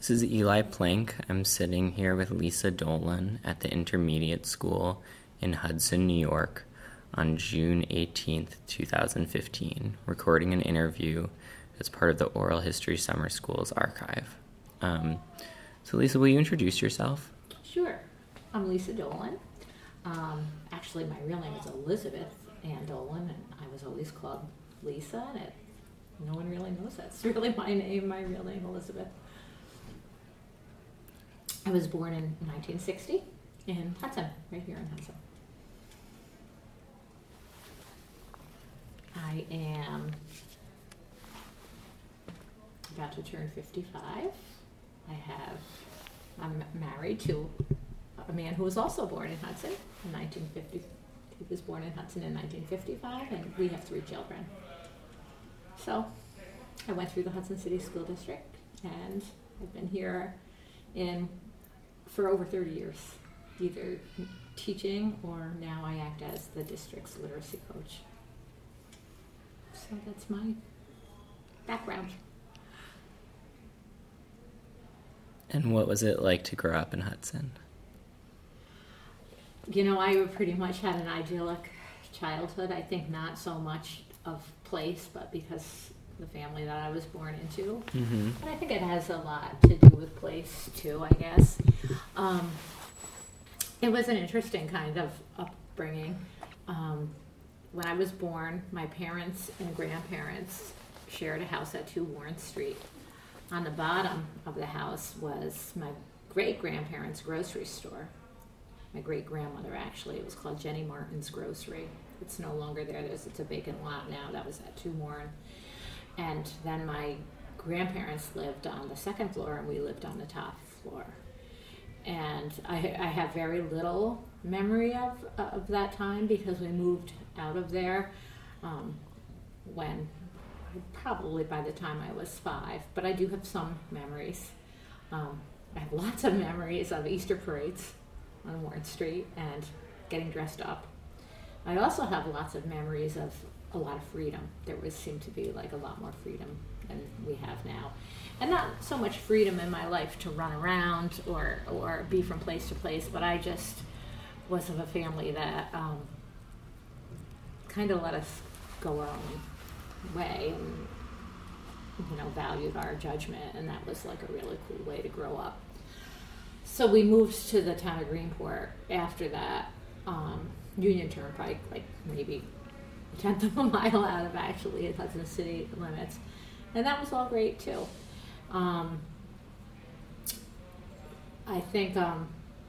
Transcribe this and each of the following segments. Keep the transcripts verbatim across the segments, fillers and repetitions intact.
This is Eli Plank. I'm sitting here with Lisa Dolan at the Intermediate School in Hudson, New York on June eighteenth, twenty fifteen, recording an interview as part of the Oral History Summer School's archive. Um, so Lisa, will you introduce yourself? Sure. I'm Lisa Dolan. Um, actually, my real name is Elizabeth Ann Dolan, and I was always called Lisa, and it, no one really knows that's really my name, my real name, Elizabeth. I was born in nineteen sixty in Hudson, right here in Hudson. I am about to turn fifty-five. I have, I'm married to a man who was also born in Hudson in nineteen fifty. He was born in Hudson in nineteen fifty-five, and we have three children. So I went through the Hudson City School District, and I've been here in for over thirty years, either teaching or now I act as the district's literacy coach. So that's my background. And what was it like to grow up in Hudson? You know, I pretty much had an idyllic childhood. I think not so much of place, but because the family that I was born into. Mm-hmm. But I think it has a lot to do with place too, I guess. Um, it was an interesting kind of upbringing. Um, when I was born, my parents and grandparents shared a house at two Warren Street. On the bottom of the house was my great-grandparents' grocery store. My great-grandmother, actually. It was called Jenny Martin's Grocery. It's no longer there. There's, it's a vacant lot now. That was at two Warren. And then my grandparents lived on the second floor, and we lived on the top floor. And I, I have very little memory of of that time because we moved out of there um, when, probably by the time I was five. But I do have some memories. Um, I have lots of memories of Easter parades on Warren Street and getting dressed up. I also have lots of memories of a lot of freedom. There was seemed to be like a lot more freedom than we have now. And not so much freedom in my life to run around or, or be from place to place, but I just was of a family that um, kind of let us go our own way and, you know, valued our judgment, and that was like a really cool way to grow up. So we moved to the town of Greenport after that, um, Union Turnpike, like maybe a tenth of a mile out of actually Hudson city limits. And that was all great too. Um, I think um,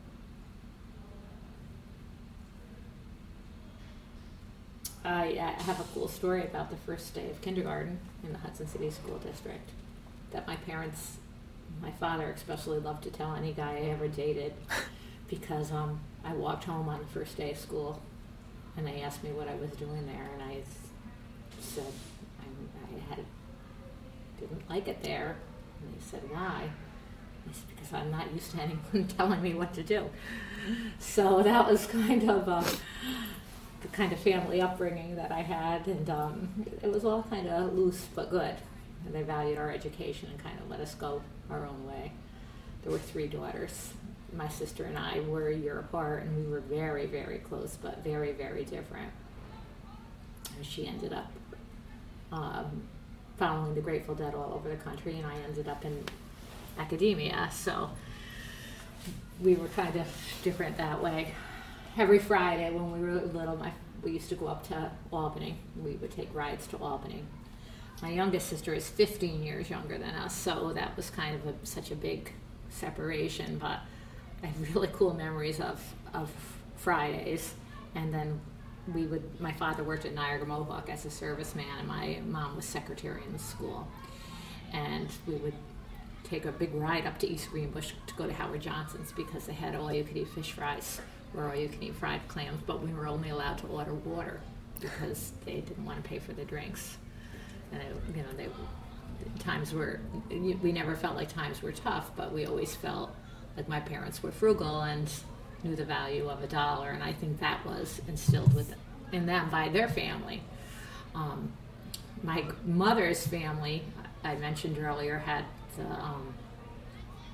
I, I have a cool story about the first day of kindergarten in the Hudson City School District that my parents, my father especially, loved to tell any guy I ever dated because um, I walked home on the first day of school and they asked me what I was doing there, and I said I, I had didn't like it there. And they said, why? I said, because I'm not used to anyone telling me what to do. So that was kind of uh, the kind of family upbringing that I had, and um, it was all kind of loose but good. And they valued our education and kind of let us go our own way. There were three daughters. My sister and I were a year apart, and we were very, very close, but very, very different. And she ended up um, following the Grateful Dead all over the country, and I ended up in academia. So we were kind of different that way. Every Friday when we were little, my, we used to go up to Albany. We would take rides to Albany. My youngest sister is fifteen years younger than us, so that was kind of a, such a big separation, but I have really cool memories of, of Fridays. And then we would, my father worked at Niagara Mohawk as a serviceman, and my mom was secretary in the school. And we would take a big ride up to East Greenbush to go to Howard Johnson's because they had all-you-could-eat fish fries or all-you-can-eat fried clams, but we were only allowed to order water because they didn't want to pay for the drinks. And it, you know, they times were, we never felt like times were tough, but we always felt like my parents were frugal and knew the value of a dollar, and I think that was instilled with in them by their family. Um, my mother's family, I mentioned earlier, had the um,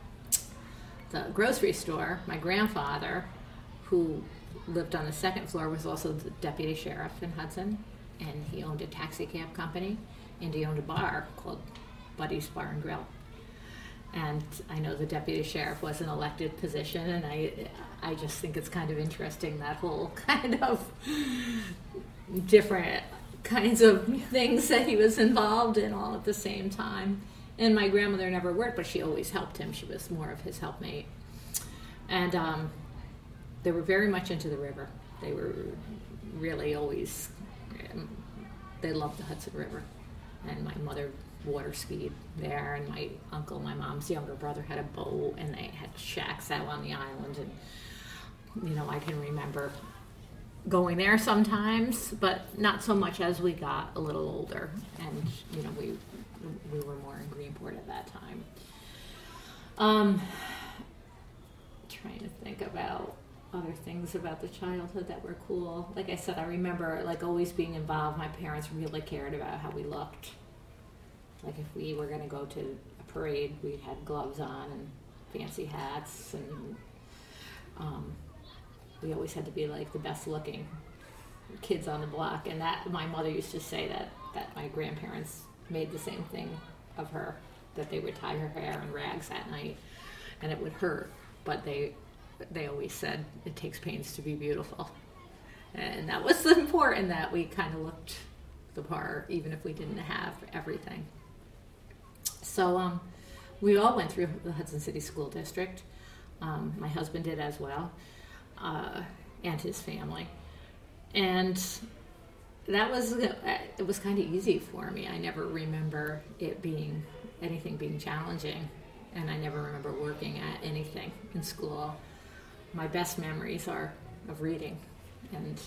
the grocery store, my grandfather, who lived on the second floor, was also the deputy sheriff in Hudson, and he owned a taxi cab company, and he owned a bar called Buddy's Bar and Grill. And I know the deputy sheriff was an elected position, and I, I just think it's kind of interesting, that whole kind of different kinds of things that he was involved in all at the same time. And my grandmother never worked, but she always helped him. She was more of his helpmate. And um, they were very much into the river. They were really always, um, they loved the Hudson River. And my mother water skied there, and my uncle, my mom's younger brother, had a boat, and they had shacks out on the island. And, you know, I can remember going there sometimes, but not so much as we got a little older. And, you know, we we were more in Greenport at that time. Um, trying to think about other things about the childhood that were cool. Like I said, I remember like always being involved. My parents really cared about how we looked. Like if we were going to go to a parade, we had gloves on and fancy hats, and um, we always had to be like the best looking kids on the block. And that my mother used to say that that my grandparents made the same thing of her, that they would tie her hair in rags at night, and it would hurt, but they they always said it takes pains to be beautiful, and that was important, that we kind of looked the part even if we didn't have everything. So um, we all went through the Hudson City School District. Um, my husband did as well, uh, and his family, and that was, it was kind of easy for me. I never remember it being, anything being challenging, and I never remember working at anything in school. My best memories are of reading, and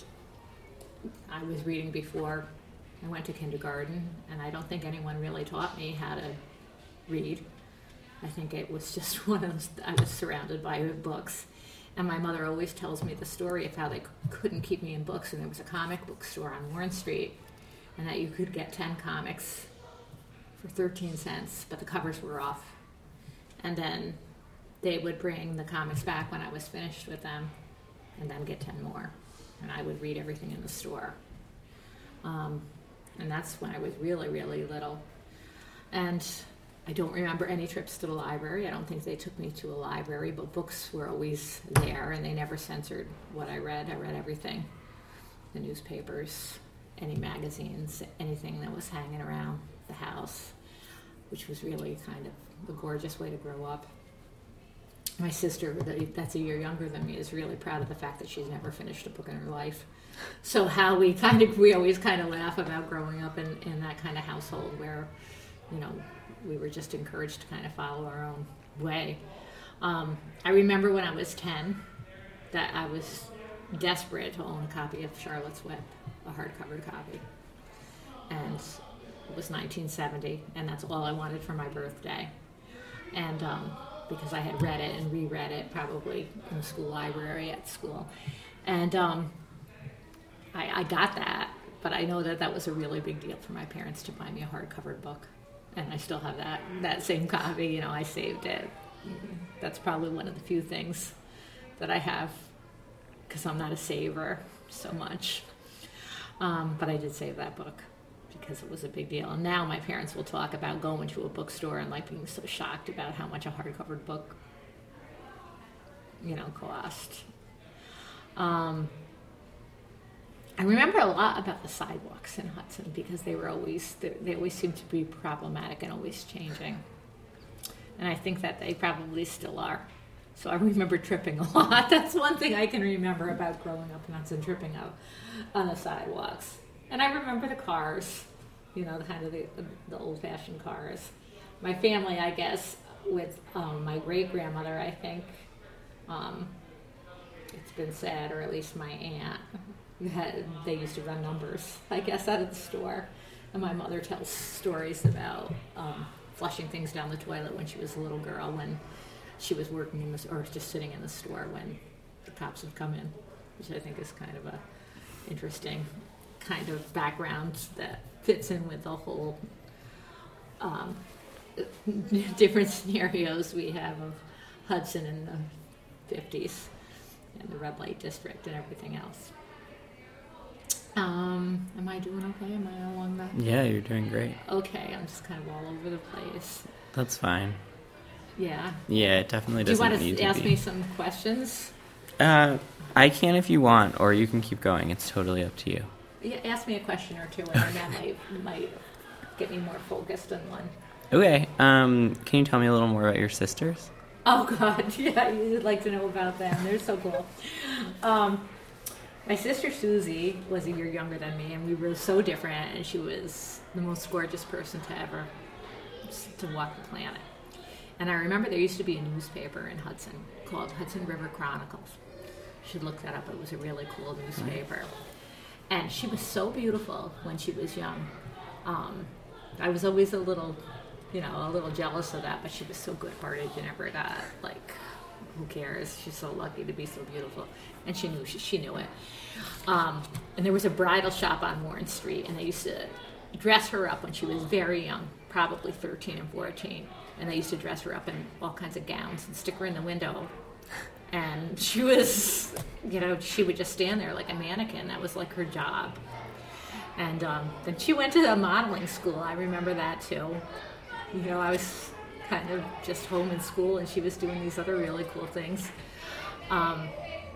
I was reading before I went to kindergarten, and I don't think anyone really taught me how to read. I think it was just one of those, I was surrounded by books. And my mother always tells me the story of how they c- couldn't keep me in books, and there was a comic book store on Warren Street, and that you could get ten comics for thirteen cents, but the covers were off. And then they would bring the comics back when I was finished with them, and then get ten more. And I would read everything in the store. Um, and that's when I was really, really little. And I don't remember any trips to the library. I don't think they took me to a library, but books were always there, and they never censored what I read. I read everything. The newspapers, any magazines, anything that was hanging around the house, which was really kind of a gorgeous way to grow up. My sister, that's a year younger than me, is really proud of the fact that she's never finished a book in her life. So how we kind of, we always kind of laugh about growing up in, in that kind of household where, you know, we were just encouraged to kind of follow our own way. Um, I remember when I was ten that I was desperate to own a copy of Charlotte's Web, a hardcover copy. And it was nineteen seventy, and that's all I wanted for my birthday. And um, because I had read it and reread it probably in the school library at school. And um, I, I got that, but I know that that was a really big deal for my parents to buy me a hardcover book. And I still have that, that same copy, you know, I saved it. That's probably one of the few things that I have, because I'm not a saver so much. Um, but I did save that book because it was a big deal. And now my parents will talk about going to a bookstore and like being so shocked about how much a hardcover book, you know, cost. Um, I remember a lot about the sidewalks in Hudson because they were always, they, they always seemed to be problematic and always changing. And I think that they probably still are. So I remember tripping a lot. That's one thing I can remember about growing up in Hudson, tripping out on the sidewalks. And I remember the cars, you know, the kind of the, the old-fashioned cars. My family, I guess, with um, my great-grandmother, I think, um, it's been said, or at least my aunt, had, they used to run numbers, I guess, out of the store. And my mother tells stories about um, flushing things down the toilet when she was a little girl, when she was working in the, or just sitting in the store when the cops would come in, which I think is kind of a interesting kind of background that fits in with the whole um, different scenarios we have of Hudson in the fifties, and the red light district and everything else. Um, am I doing okay? Am I along that? Yeah, you're doing great. Okay, I'm just kind of all over the place. That's fine. Yeah. Yeah, it definitely Do you doesn't want need to to ask be. me some questions? Uh, I can if you want, or you can keep going. It's totally up to you. Yeah, ask me a question or two, and then that might might get me more focused on one. Okay. Um, can you tell me a little more about your sisters? Oh God, yeah, you'd like to know about them. They're so cool. Um, my sister Susie was a year younger than me, and we were so different. And she was the most gorgeous person to ever to walk the planet. And I remember there used to be a newspaper in Hudson called Hudson River Chronicles. You should look that up. It was a really cool newspaper. And she was so beautiful when she was young. Um, I was always a little, you know, a little jealous of that, but she was so good-hearted. You never got, like, who cares? She's so lucky to be so beautiful. And she knew she, she knew it. Um, and there was a bridal shop on Warren Street, and they used to dress her up when she was very young, probably thirteen and fourteen. And they used to dress her up in all kinds of gowns and stick her in the window. And she was, you know, she would just stand there like a mannequin. That was like her job. And um, then she went to a modeling school. I remember that too. You know, I was kind of just home in school, and she was doing these other really cool things. Um,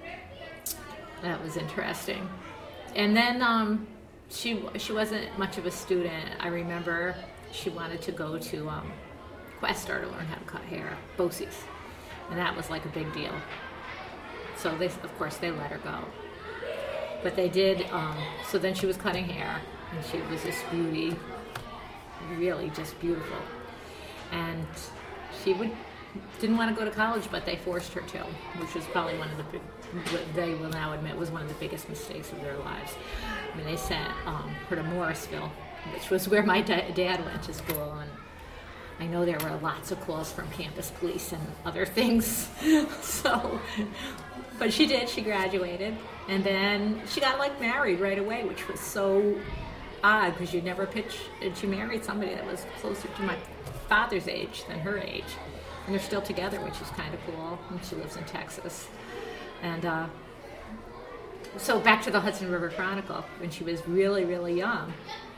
that was interesting. And then um, she she wasn't much of a student. I remember she wanted to go to um, Questar to learn how to cut hair, Bosie's. And that was like a big deal. So they, of course, they let her go. But they did, um, so then she was cutting hair, and she was this beauty, really just beautiful. And she would didn't want to go to college, but they forced her to, which was probably one of the big, what they will now admit was one of the biggest mistakes of their lives. I mean, they sent um, her to Morrisville, which was where my da- dad went to school, and I know there were lots of calls from campus police and other things. So, but she did, she graduated, and then she got like married right away, which was so odd because you never pitch, and she married somebody that was closer to my father's age than her age. And they're still together, which is kind of cool, and she lives in Texas. And uh, so back to the Hudson River Chronicle, when she was really, really young,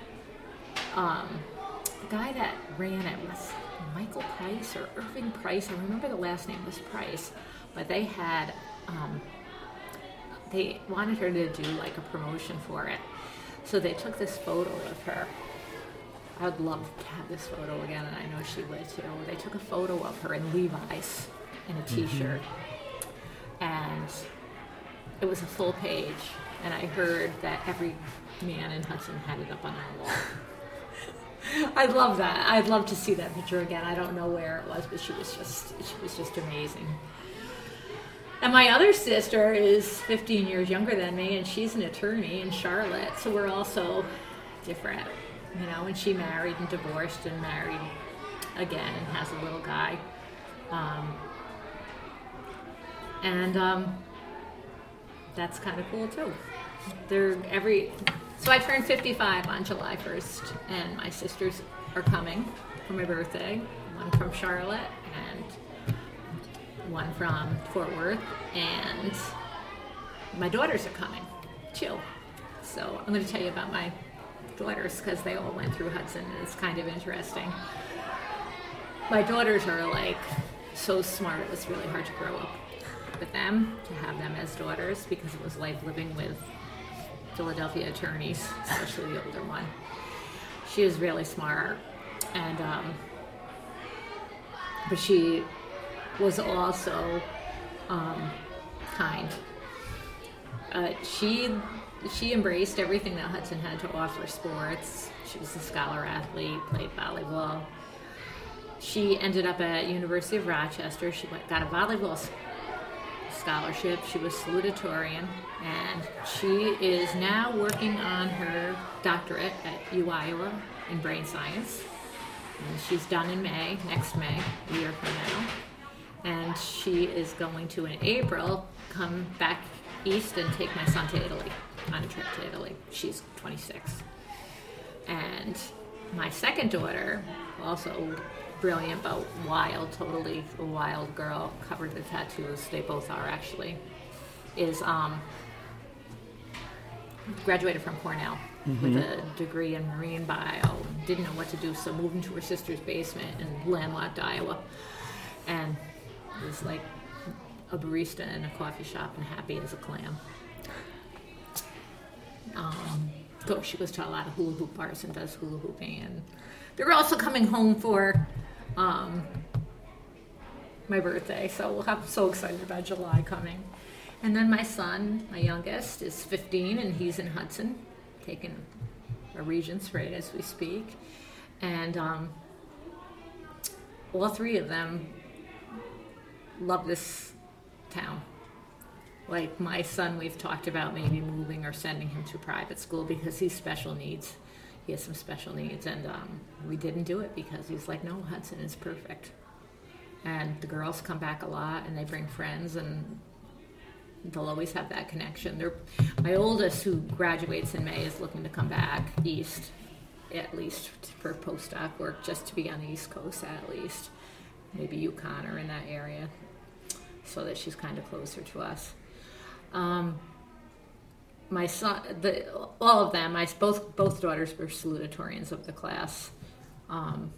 um, the guy that ran it was Michael Price or Irving Price. I remember the last name was Price, but they had, um, they wanted her to do like a promotion for it. So they took this photo of her. I would love to have this photo again, and I know she would too. They took a photo of her in Levi's in a t-shirt, mm-hmm. and it was a full page, and I heard that every man in Hudson had it up on their wall. I'd love that. I'd love to see that picture again. I don't know where it was, but she was just she was just amazing. And my other sister is fifteen years younger than me, and she's an attorney in Charlotte, so we're also different, you know, and she married and divorced and married again and has a little guy. Um, and um, that's kind of cool, too. They're every... So I turned fifty-five on July first, and my sisters are coming for my birthday, one from Charlotte and one from Fort Worth, and my daughters are coming, too. So I'm going to tell you about my daughters, because they all went through Hudson, and it's kind of interesting. My daughters are, like, so smart, it was really hard to grow up with them, to have them as daughters, because it was like living with Philadelphia attorneys, especially the older one. She was really smart, and um, but she was also um, kind. Uh, she she embraced everything that Hudson had to offer. Sports. She was a scholar athlete, played volleyball. She ended up at University of Rochester. She went, got a volleyball scholarship. She was salutatorian, and she is now working on her doctorate at U Iowa in brain science. And she's done in May, next May, a year from now. And she is going to, in April, come back east and take my son to Italy, on a trip to Italy. She's twenty-six. And my second daughter, also brilliant but wild, totally a wild girl, covered in tattoos. They both are actually. Is um, graduated from Cornell mm-hmm. with a degree in marine bio. Didn't know what to do, so moved into her sister's basement in landlocked Iowa, and was like a barista in a coffee shop and happy as a clam. Um, so she goes to a lot of hula hoop bars and does hula hooping, and they're also coming home for um, my birthday, so I'm so excited about July coming. And then my son, my youngest, is fifteen, and he's in Hudson, taking a Regents rate as we speak. And um, all three of them love this town. Like my son, we've talked about maybe moving or sending him to private school because he's special needs. He has some special needs, and um, we didn't do it because he's like, no, Hudson is perfect. And the girls come back a lot, and they bring friends, and they'll always have that connection. They're, my oldest, who graduates in May, is looking to come back east, at least for postdoc work, just to be on the East Coast at least, maybe Yukon or in that area, so that she's kind of closer to us. Um, my son, the, all of them, my both both daughters were salutatorians of the class, um,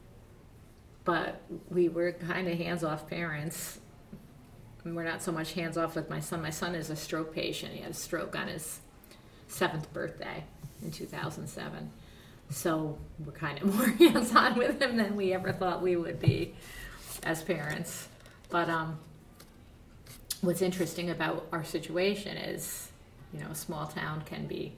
but we were kind of hands-off parents. We're not so much hands-off with my son. My son is a stroke patient. He had a stroke on his seventh birthday in two thousand seven. So we're kind of more hands-on with him than we ever thought we would be as parents. But um, what's interesting about our situation is, you know, a small town can be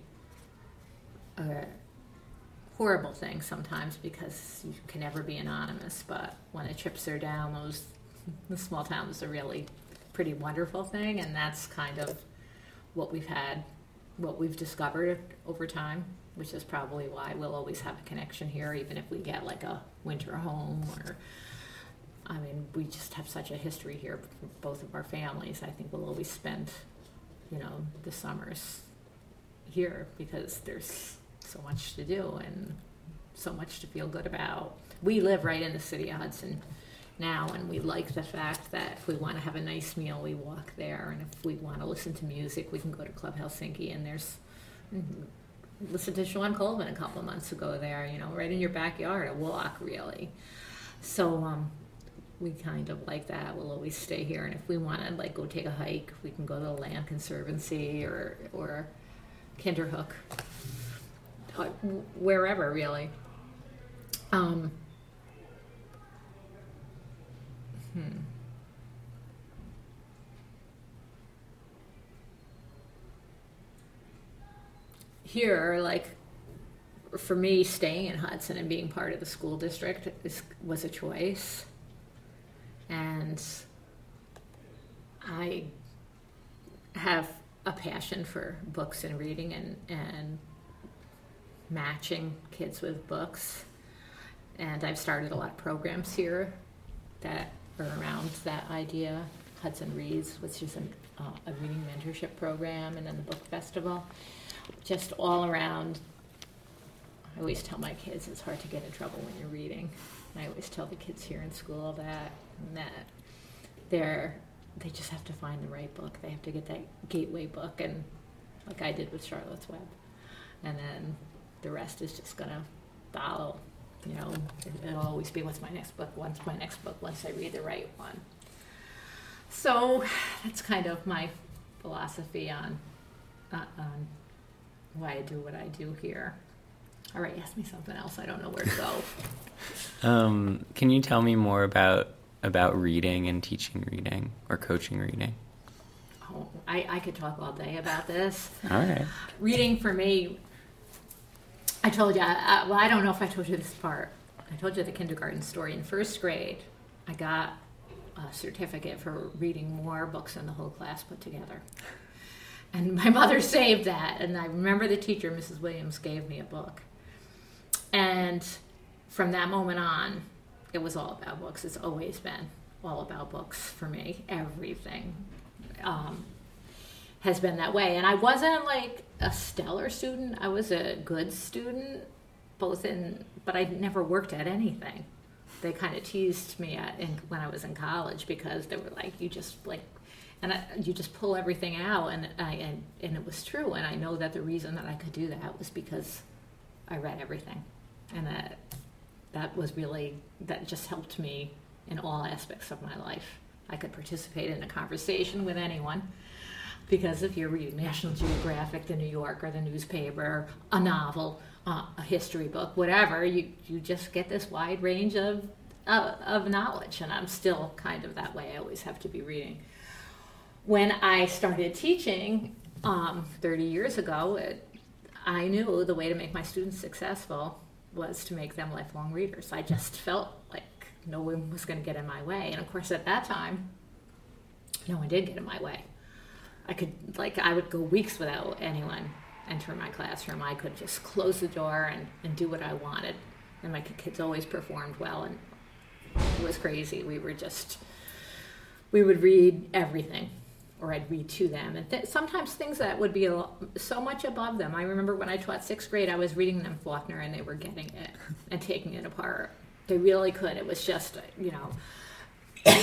a horrible thing sometimes because you can never be anonymous. But when the chips are down, those the small towns are really pretty wonderful thing, and that's kind of what we've had, what we've discovered over time, which is probably why we'll always have a connection here, even if we get like a winter home or, I mean, we just have such a history here for both of our families. I think we'll always spend, you know, the summers here because there's so much to do and so much to feel good about. We live right in the city of Hudson now, and we like the fact that if we want to have a nice meal, we walk there, and if we want to listen to music, we can go to Club Helsinki, and there's listen to Sean Colvin a couple of months ago there, you know, right in your backyard, a walk really. So um, we kind of like that. We'll always stay here, and if we want to like go take a hike, we can go to the Land Conservancy or or Kinderhook, or wherever really. Um, Hmm. Here, like, for me, staying in Hudson and being part of the school district is, was a choice. And I have a passion for books and reading and, and matching kids with books. And I've started a lot of programs here that are around that idea. Hudson Reads, which is an, uh, a reading mentorship program, and then the book festival. Just all around, I always tell my kids it's hard to get in trouble when you're reading. And I always tell the kids here in school that, that they're, they just have to find the right book. They have to get that gateway book, and like I did with Charlotte's Web. And then the rest is just gonna follow. You know, it'll always be, what's my next book? What's my next book once I read the right one? So that's kind of my philosophy on, uh, on why I do what I do here. All right, ask me something else. I don't know where to go. um, can you tell me more about about reading and teaching reading or coaching reading? Oh, I, I could talk all day about this. All right. Reading for me, I told you, I, well, I don't know if I told you this part. I told you the kindergarten story. In first grade, I got a certificate for reading more books than the whole class put together. And my mother saved that. And I remember the teacher, Missus Williams, gave me a book. And from that moment on, it was all about books. It's always been all about books for me. Everything um, has been that way. And I wasn't like a stellar student. I was a good student, both in, but I never worked at anything. they kind of teased me at in, when I was in college, because they were like, you just like, and I, you just pull everything out, and I and, and it was true. And I know that the reason that I could do that was because I read everything, and that that was really, that just helped me in all aspects of my life. I could participate in a conversation with anyone, because if you're reading National Geographic, the New Yorker, the newspaper, a novel, uh, a history book, whatever, you, you just get this wide range of, uh, of knowledge, and I'm still kind of that way. I always have to be reading. When I started teaching um, thirty years ago, it, I knew the way to make my students successful was to make them lifelong readers. I just felt like no one was going to get in my way. And of course, at that time, no one did get in my way. I could, like, I would go weeks without anyone enter my classroom. I could just close the door and, and do what I wanted. And my kids always performed well, and it was crazy. We were just, we would read everything, or I'd read to them. And th- sometimes things that would be a lo- so much above them. I remember when I taught sixth grade, I was reading them Faulkner, and they were getting it and taking it apart. They really could. It was just, you know,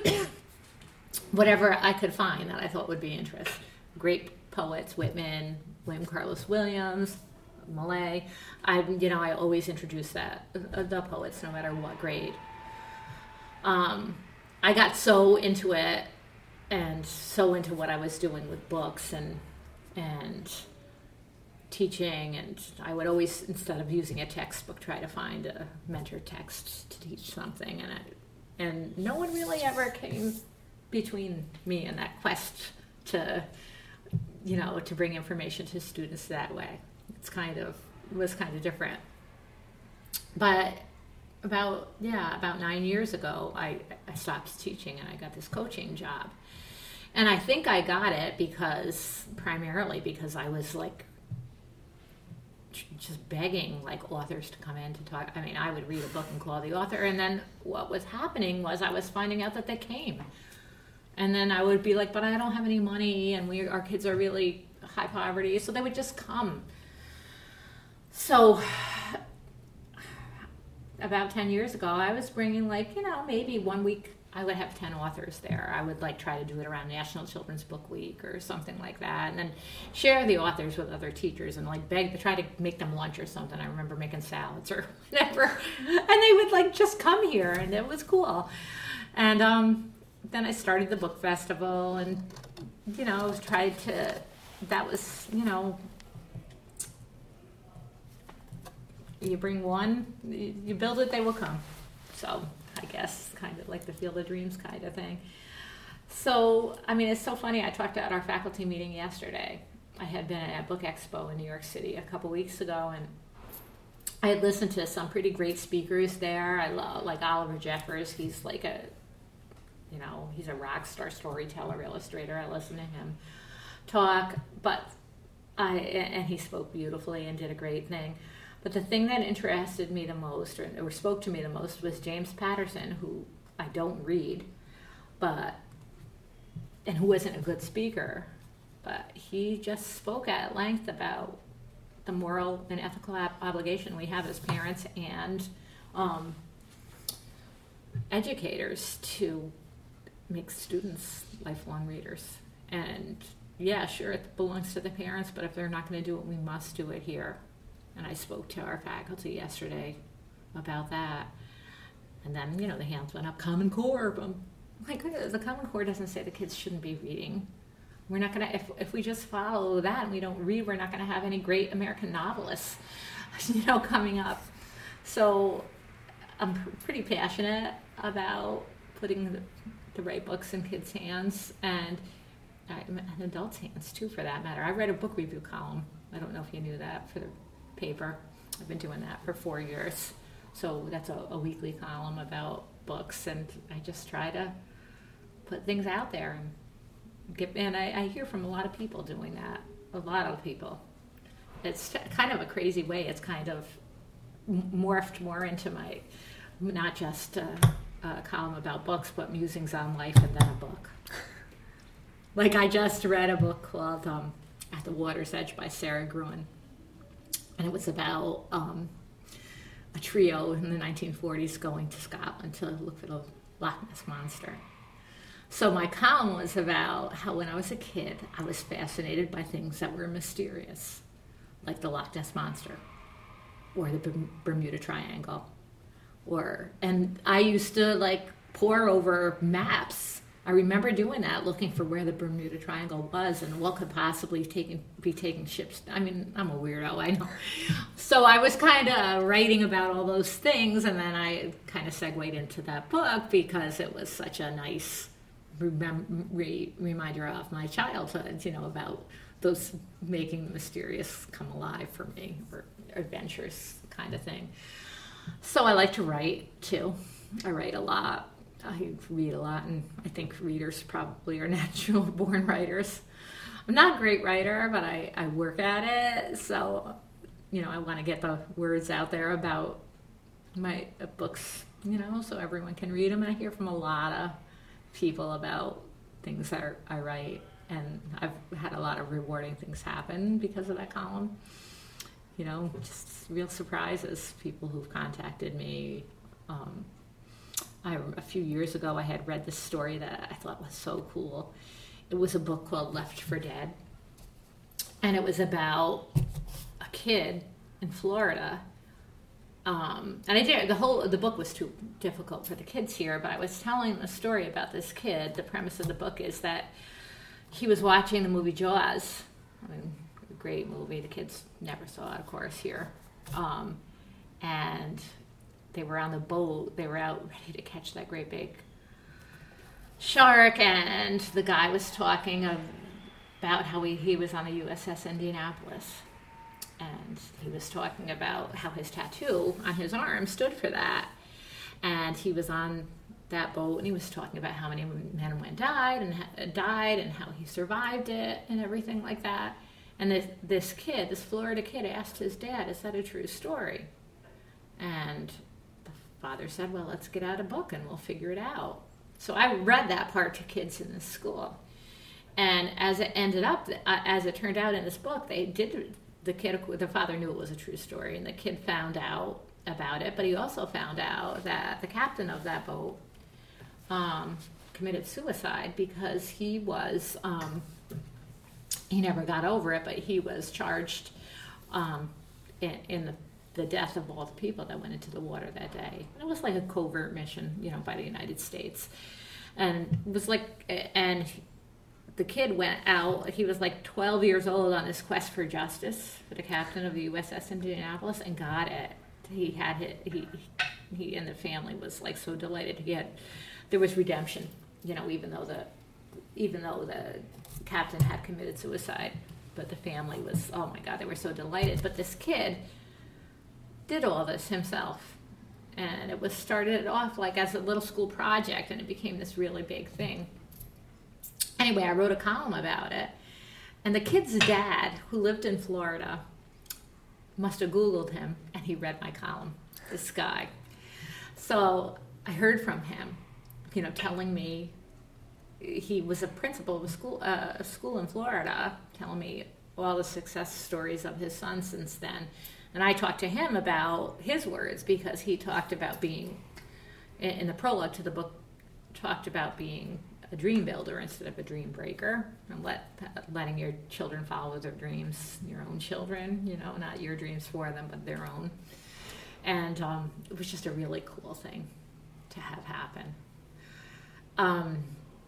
whatever I could find that I thought would be interest. Great poets, Whitman, William Carlos Williams, Millay. I, you know, I always introduce that, uh, the poets, no matter what grade. Um, I got so into it, and so into what I was doing with books and and teaching, and I would always, instead of using a textbook, try to find a mentor text to teach something, and I, and no one really ever came between me and that quest to, you know, to bring information to students that way. It's kind of, it was kind of different. But about, yeah, about nine years ago, I, I stopped teaching, and I got this coaching job. And I think I got it because, primarily because I was like, just begging like authors to come in to talk. I mean, I would read a book and call the author, and then what was happening was I was finding out that they came. And then I would be like, but I don't have any money, and we our kids are really high poverty, so they would just come. So about ten years ago, I was bringing, like, you know, maybe one week I would have ten authors there. I would like try to do it around National Children's Book Week or something like that, and then share the authors with other teachers and like beg to try to make them lunch or something. I remember making salads or whatever, and they would like just come here, and it was cool. And um, then I started the book festival, and you know, tried to. That was, you know, you bring one, you build it, they will come. So I guess kind of like the Field of Dreams kind of thing. So, I mean, it's so funny. I talked at our faculty meeting yesterday. I had been at Book Expo in New York City a couple weeks ago, and I had listened to some pretty great speakers there. I love, like Oliver Jeffers. He's like a, you know, he's a rock star storyteller, illustrator. I listened to him talk, but I, and he spoke beautifully and did a great thing. But the thing that interested me the most, or, or spoke to me the most, was James Patterson, who I don't read, but, and who wasn't a good speaker, but he just spoke at length about the moral and ethical ob- obligation we have as parents and um, educators to make students lifelong readers. And yeah, sure, it belongs to the parents, but if they're not going to do it, we must do it here. And I spoke to our faculty yesterday about that. And then, you know, the hands went up, Common Core. I'm like, the Common Core doesn't say the kids shouldn't be reading. We're not going to, if, if we just follow that and we don't read, we're not going to have any great American novelists, you know, coming up. So I'm pretty passionate about putting the, the right books in kids' hands, and, uh, and adults' hands, too, for that matter. I read a book review column. I don't know if you knew that, for the paper. I've been doing that for four years. So that's a, a weekly column about books, and I just try to put things out there. And, get, and I, I hear from a lot of people doing that, a lot of people. It's kind of a crazy way. It's kind of morphed more into my, not just a, a column about books, but musings on life, and then a book. Like I just read a book called um, At the Water's Edge by Sarah Gruen. And it was about um, a trio in the nineteen forties going to Scotland to look for the Loch Ness Monster. So my column was about how when I was a kid, I was fascinated by things that were mysterious, like the Loch Ness Monster or the Bermuda Triangle. Or and I used to like pore over maps. I remember doing that, looking for where the Bermuda Triangle was and what could possibly taken, be taking ships. I mean, I'm a weirdo, I know. So I was kind of writing about all those things, and then I kind of segued into that book because it was such a nice remem- re- reminder of my childhood, you know, about those making the mysterious come alive for me, or adventures kind of thing. So I like to write, too. I write a lot. I read a lot, and I think readers probably are natural born writers. I'm not a great writer, but I, I work at it. So, you know, I want to get the words out there about my books, you know, so everyone can read them. And I hear from a lot of people about things that are, I write, and I've had a lot of rewarding things happen because of that column. You know, just real surprises, people who've contacted me. Um, I, a few years ago, I had read this story that I thought was so cool. It was a book called Left for Dead, and it was about a kid in Florida. Um, and I did the whole the book was too difficult for the kids here, but I was telling the story about this kid. The premise of the book is that he was watching the movie Jaws. I mean, a great movie. The kids never saw it, of course, here, um, and they were on the boat. They were out ready to catch that great big shark, and the guy was talking of, about how he, he was on the U S S Indianapolis, and he was talking about how his tattoo on his arm stood for that, and he was on that boat, and he was talking about how many men and women died and ha- died and how he survived it and everything like that. And this, this kid, this Florida kid, asked his dad, "Is that a true story?" And father said, "Well, let's get out a book and we'll figure it out." So I read that part to kids in this school, and as it ended up, uh, as it turned out in this book, they did. The kid, the father knew it was a true story, and the kid found out about it. But he also found out that the captain of that boat um, committed suicide because he was um, he never got over it, but he was charged um, in, in the. the death of all the people that went into the water that day. It was like a covert mission, you know, by the United States. And it was like, and the kid went out, he was like twelve years old on his quest for justice for the captain of the U S S Indianapolis, and got it. He had it, he, he and the family was like so delighted. He had, there was redemption, you know, even though the, even though the captain had committed suicide, but the family was, oh my God, they were so delighted. But this kid did all this himself, and it was started off like as a little school project, and it became this really big thing. Anyway, I wrote a column about it, and the kid's dad, who lived in Florida, must have Googled him, and he read my column, this guy. So I heard from him, you know, telling me he was a principal of a school, uh, a school in Florida, telling me all the success stories of his son since then. And I talked to him about his words, because he talked about being, in the prologue to the book, talked about being a dream builder instead of a dream breaker, and let, letting your children follow their dreams, your own children, you know, not your dreams for them, but their own. And um, it was just a really cool thing to have happen. Um,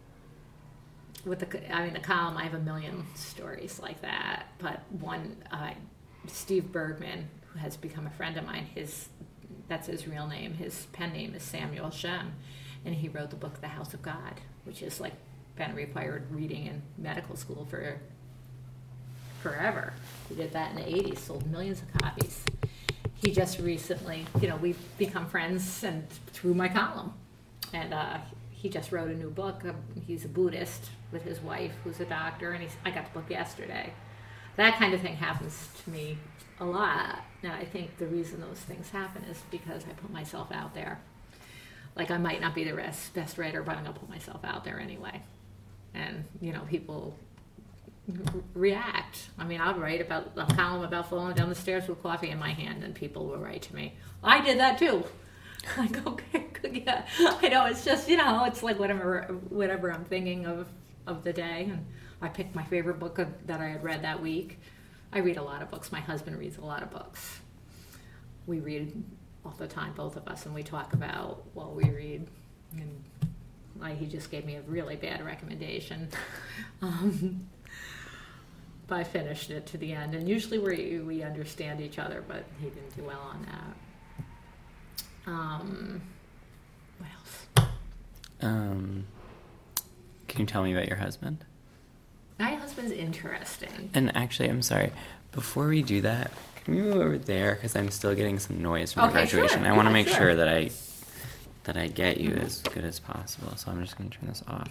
with the, I mean, the column, I have a million stories like that, but one, uh, Steve Bergman, who has become a friend of mine, his that's his real name. His pen name is Samuel Shem, and he wrote the book The House of God, which has like been required reading in medical school for forever. He did that in the eighties, sold millions of copies. He just recently, you know, we've become friends and through my column, and uh, he just wrote a new book. He's a Buddhist with his wife, who's a doctor, and he's, I got the book yesterday. That kind of thing happens to me a lot. And I think the reason those things happen is because I put myself out there. Like, I might not be the best, best writer, but I'm going to put myself out there anyway. And, you know, people react. I mean, I'll write about a column about falling down the stairs with coffee in my hand, and people will write to me, I did that too. I go, okay, yeah. I know, it's just, you know, it's like whatever whatever I'm thinking of of the day. And I picked my favorite book of, that I had read that week. I read a lot of books. My husband reads a lot of books. We read all the time, both of us, and we talk about what we read. And I, he just gave me a really bad recommendation. Um, but I finished it to the end. And usually we we understand each other, but he didn't do well on that. Um, what else? Um, can you tell me about your husband? My husband's interesting. And actually, I'm sorry, before we do that, can we move over there? Because I'm still getting some noise from Okay, the graduation. sure. I want to Yeah, make sure. sure that I that I get you as good as possible. So I'm just going to turn this off.